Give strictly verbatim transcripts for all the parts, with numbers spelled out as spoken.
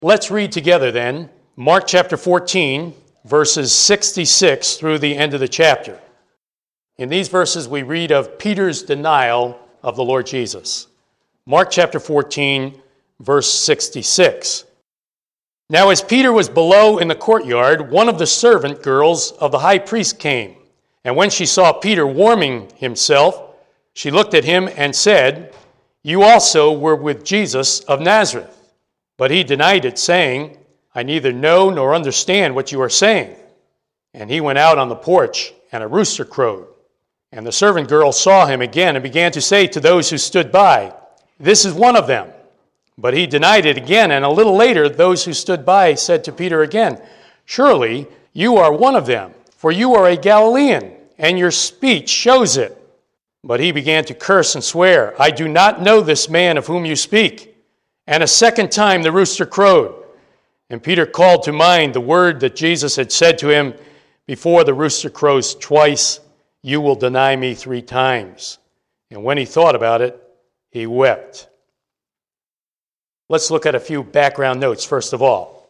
Let's read together then Mark chapter fourteen, verses sixty-six through the end of the chapter. In these verses we read of Peter's denial of the Lord Jesus. Mark chapter fourteen, verse sixty-six. Now as Peter was below in the courtyard, one of the servant girls of the high priest came, and when she saw Peter warming himself, she looked at him and said, "You also were with Jesus of Nazareth." But he denied it, saying, "I neither know nor understand what you are saying." And he went out on the porch, and a rooster crowed. And the servant girl saw him again and began to say to those who stood by, "This is one of them." But he denied it again, and a little later those who stood by said to Peter again, "Surely you are one of them, for you are a Galilean, and your speech shows it." But he began to curse and swear, "I do not know this man of whom you speak." And a second time the rooster crowed. And Peter called to mind the word that Jesus had said to him, "Before the rooster crows twice, you will deny me three times." And when he thought about it, he wept. Let's look at a few background notes first of all.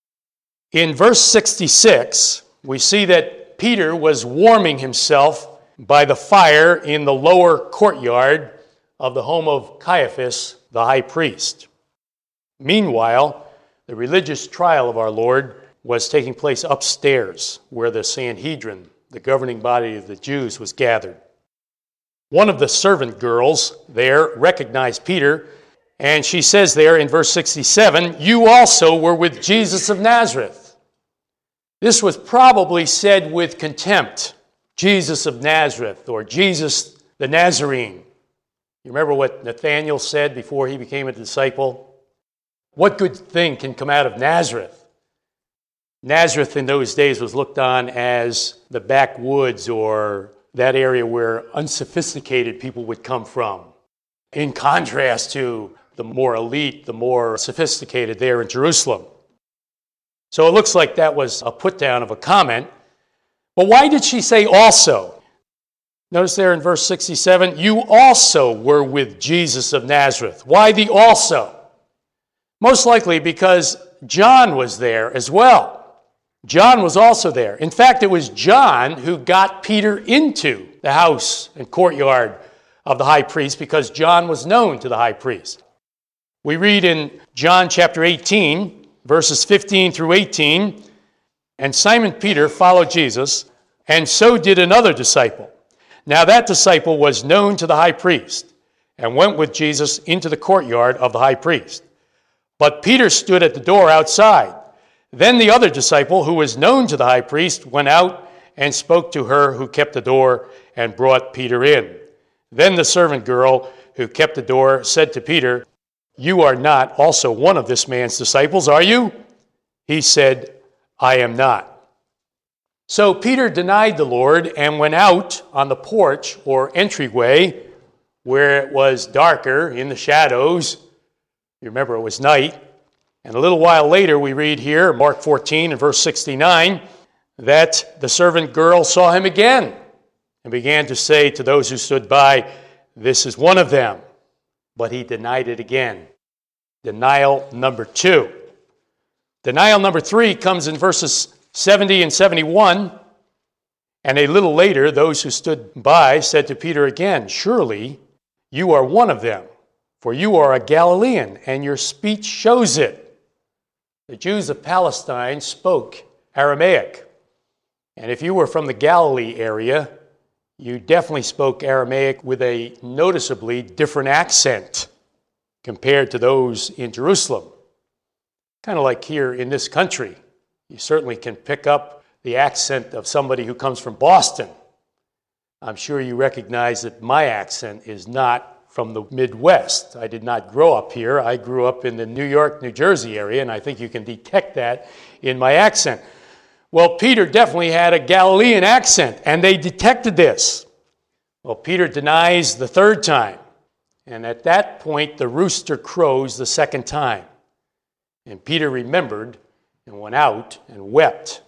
In verse sixty-six, we see that Peter was warming himself by the fire in the lower courtyard of the home of Caiaphas, the high priest. Meanwhile, the religious trial of our Lord was taking place upstairs, where the Sanhedrin, the governing body of the Jews, was gathered. One of the servant girls there recognized Peter, and she says there in verse sixty-seven, "You also were with Jesus of Nazareth." This was probably said with contempt, Jesus of Nazareth, or Jesus the Nazarene. You remember what Nathanael said before he became a disciple? What good thing can come out of Nazareth? Nazareth in those days was looked on as the backwoods, or that area where unsophisticated people would come from, in contrast to the more elite, the more sophisticated there in Jerusalem. So it looks like that was a put down of a comment. But why did she say also? Notice there in verse sixty-seven, "You also were with Jesus of Nazareth." Why the also? Most likely because John was there as well. John was also there. In fact, it was John who got Peter into the house and courtyard of the high priest, because John was known to the high priest. We read in John chapter eighteen, verses fifteen through eighteen, "And Simon Peter followed Jesus, and so did another disciple. Now that disciple was known to the high priest, and went with Jesus into the courtyard of the high priest. But Peter stood at the door outside. Then the other disciple, who was known to the high priest, went out and spoke to her who kept the door, and brought Peter in. Then the servant girl who kept the door said to Peter, 'You are not also one of this man's disciples, are you?' He said, 'I am not.'" So Peter denied the Lord and went out on the porch or entryway, where it was darker in the shadows. You remember it was night. And a little while later we read here, Mark fourteen and verse sixty-nine, that the servant girl saw him again and began to say to those who stood by, "This is one of them." But he denied it again. Denial number two. Denial number three comes in verses seventy and seventy-one. "And a little later those who stood by said to Peter again, 'Surely you are one of them, for you are a Galilean, and your speech shows it.'" The Jews of Palestine spoke Aramaic. And if you were from the Galilee area, you definitely spoke Aramaic with a noticeably different accent compared to those in Jerusalem. Kind of like here in this country. You certainly can pick up the accent of somebody who comes from Boston. I'm sure you recognize that my accent is not from the Midwest. I did not grow up here. I grew up in the New York, New Jersey area, and I think you can detect that in my accent. Well, Peter definitely had a Galilean accent, and they detected this. Well, Peter denies the third time, and at that point, the rooster crows the second time. And Peter remembered and went out and wept.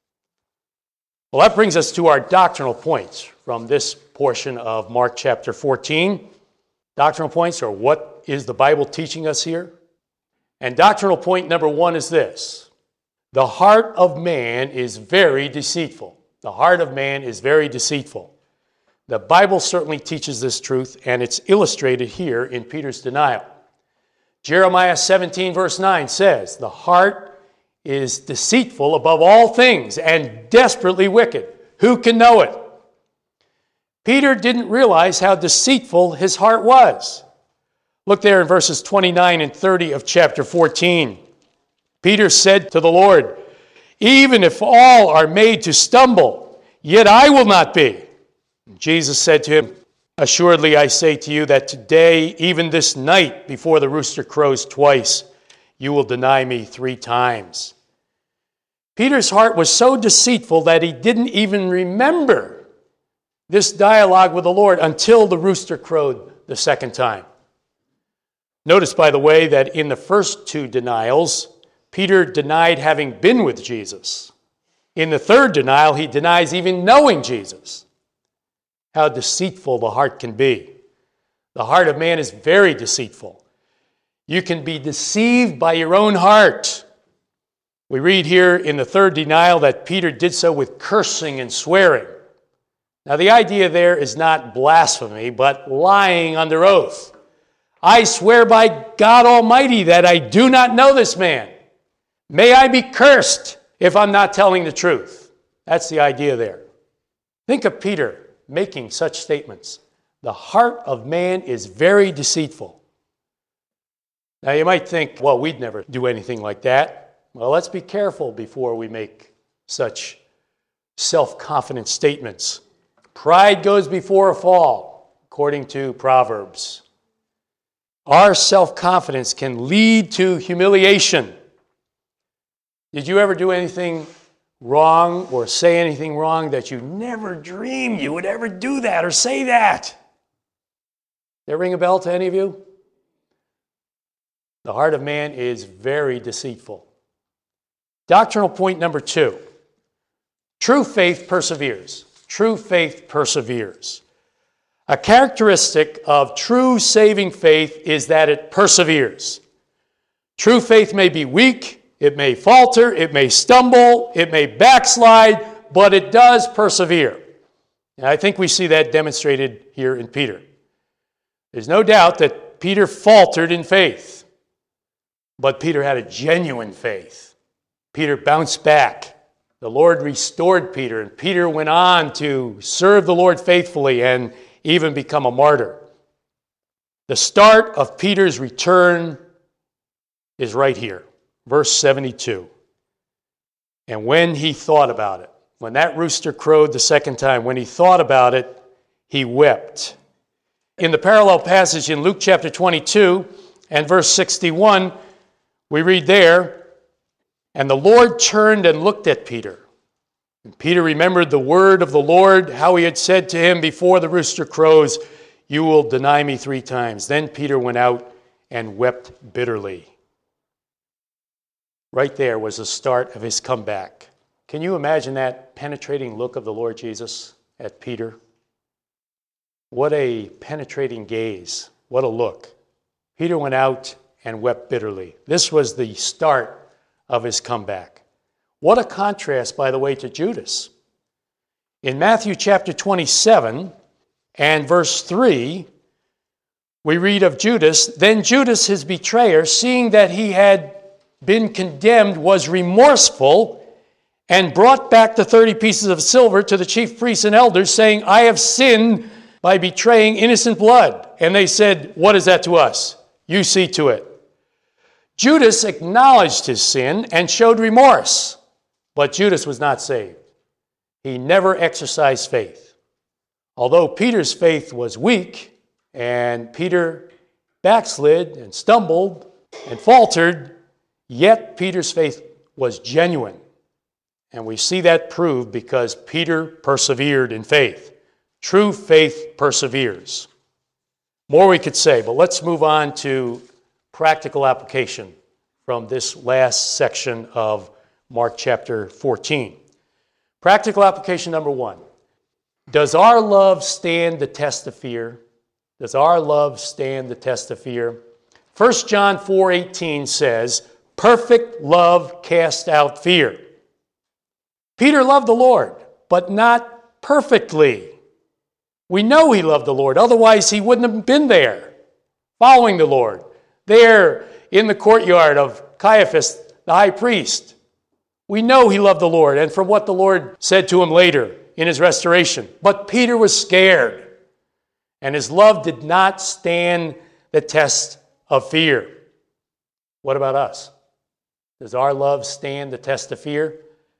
Well, that brings us to our doctrinal points from this portion of Mark chapter fourteen. Doctrinal points are, what is the Bible teaching us here? And doctrinal point number one is this: the heart of man is very deceitful. The heart of man is very deceitful. The Bible certainly teaches this truth, and it's illustrated here in Peter's denial. Jeremiah seventeen verse nine says, the heart is deceitful above all things and desperately wicked. Who can know it? Peter didn't realize how deceitful his heart was. Look there in verses twenty-nine and thirty of chapter fourteen. Peter said to the Lord, even if all are made to stumble, yet I will not be. Jesus said to him, assuredly I say to you that today, even this night, before the rooster crows twice, you will deny me three times. Peter's heart was so deceitful that he didn't even remember this dialogue with the Lord until the rooster crowed the second time. Notice, by the way, that in the first two denials, Peter denied having been with Jesus. In the third denial, he denies even knowing Jesus. How deceitful the heart can be. The heart of man is very deceitful. You can be deceived by your own heart. We read here in the third denial that Peter did so with cursing and swearing. Now, the idea there is not blasphemy, but lying under oath. I swear by God Almighty that I do not know this man. May I be cursed if I'm not telling the truth. That's the idea there. Think of Peter making such statements. The heart of man is very deceitful. Now you might think, well, we'd never do anything like that. Well, let's be careful before we make such self-confident statements. Pride goes before a fall, according to Proverbs. Our self-confidence can lead to humiliation. Did you ever do anything wrong or say anything wrong that you never dreamed you would ever do that or say that? Does that ring a bell to any of you? The heart of man is very deceitful. Doctrinal point number two. True faith perseveres. True faith perseveres. A characteristic of true saving faith is that it perseveres. True faith may be weak, it may falter, it may stumble, it may backslide, but it does persevere. And I think we see that demonstrated here in Peter. There's no doubt that Peter faltered in faith, but Peter had a genuine faith. Peter bounced back. The Lord restored Peter, and Peter went on to serve the Lord faithfully and even become a martyr. The start of Peter's return is right here, verse seventy-two. And when he thought about it, when that rooster crowed the second time, when he thought about it, he wept. In the parallel passage in Luke chapter twenty-two and verse sixty-one, we read there, and the Lord turned and looked at Peter. And Peter remembered the word of the Lord, how he had said to him before the rooster crows, you will deny me three times. Then Peter went out and wept bitterly. Right there was the start of his comeback. Can you imagine that penetrating look of the Lord Jesus at Peter? What a penetrating gaze. What a look. Peter went out and wept bitterly. This was the start of his comeback. What a contrast, by the way, to Judas. In Matthew chapter twenty-seven and verse three, we read of Judas, then Judas, his betrayer, seeing that he had been condemned, was remorseful and brought back the thirty pieces of silver to the chief priests and elders, saying, I have sinned by betraying innocent blood. And they said, what is that to us? You see to it. Judas acknowledged his sin and showed remorse. But Judas was not saved. He never exercised faith. Although Peter's faith was weak, and Peter backslid and stumbled and faltered, yet Peter's faith was genuine. And we see that proved because Peter persevered in faith. True faith perseveres. More we could say, but let's move on to practical application from this last section of Mark chapter fourteen. Practical application number one. Does our love stand the test of fear? Does our love stand the test of fear? First John four eighteen says, perfect love casts out fear. Peter loved the Lord, but not perfectly. We know he loved the Lord, otherwise he wouldn't have been there, following the Lord, there in the courtyard of Caiaphas, the high priest. We know he loved the Lord, and from what the Lord said to him later in his restoration. But Peter was scared, and his love did not stand the test of fear. What about us? Does our love stand the test of fear?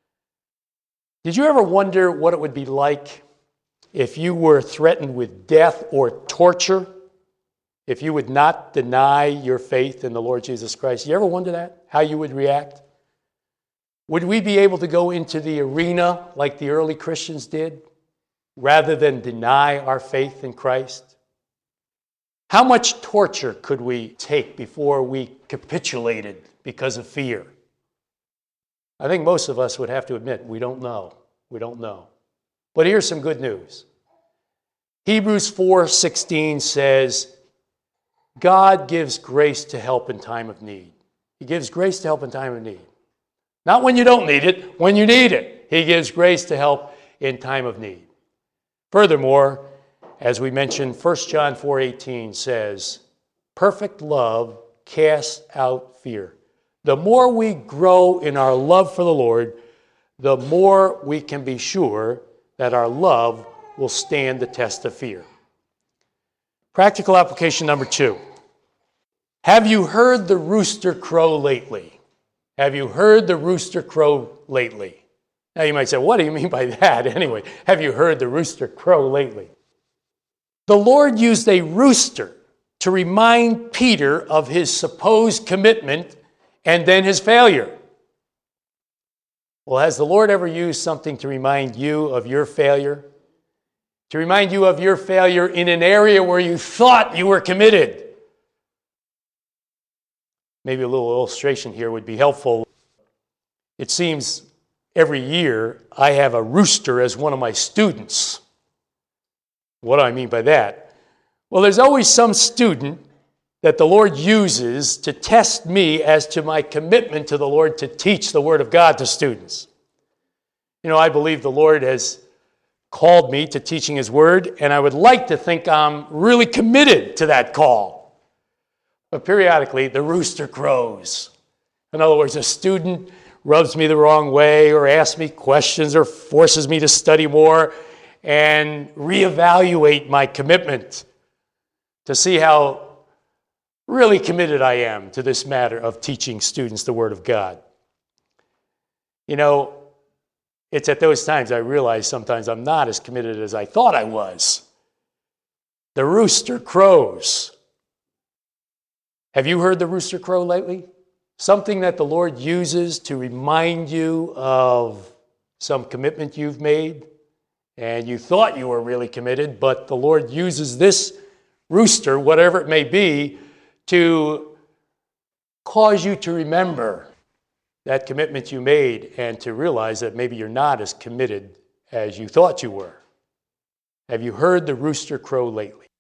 Did you ever wonder what it would be like if you were threatened with death or torture, if you would not deny your faith in the Lord Jesus Christ? You ever wonder that? How you would react? Would we be able to go into the arena like the early Christians did, rather than deny our faith in Christ? How much torture could we take before we capitulated because of fear? I think most of us would have to admit, we don't know. We don't know. But here's some good news. Hebrews four sixteen says, God gives grace to help in time of need. He gives grace to help in time of need. Not when you don't need it, when you need it. He gives grace to help in time of need. Furthermore, as we mentioned, First John four eighteen says, perfect love casts out fear. The more we grow in our love for the Lord, the more we can be sure that our love will stand the test of fear. Practical application number two. Have you heard the rooster crow lately? Have you heard the rooster crow lately? Now you might say, what do you mean by that? Anyway, have you heard the rooster crow lately? The Lord used a rooster to remind Peter of his supposed commitment and then his failure. Well, has the Lord ever used something to remind you of your failure? To remind you of your failure in an area where you thought you were committed? Maybe a little illustration here would be helpful. It seems every year I have a rooster as one of my students. What do I mean by that? Well, there's always some student that the Lord uses to test me as to my commitment to the Lord to teach the Word of God to students. You know, I believe the Lord has called me to teaching His Word, and I would like to think I'm really committed to that call. But periodically, the rooster crows. In other words, a student rubs me the wrong way or asks me questions or forces me to study more and reevaluate my commitment to see how really committed I am to this matter of teaching students the Word of God. You know, it's at those times I realize sometimes I'm not as committed as I thought I was. The rooster crows. Have you heard the rooster crow lately? Something that the Lord uses to remind you of some commitment you've made, and you thought you were really committed, but the Lord uses this rooster, whatever it may be, to cause you to remember that commitment you made and to realize that maybe you're not as committed as you thought you were. Have you heard the rooster crow lately?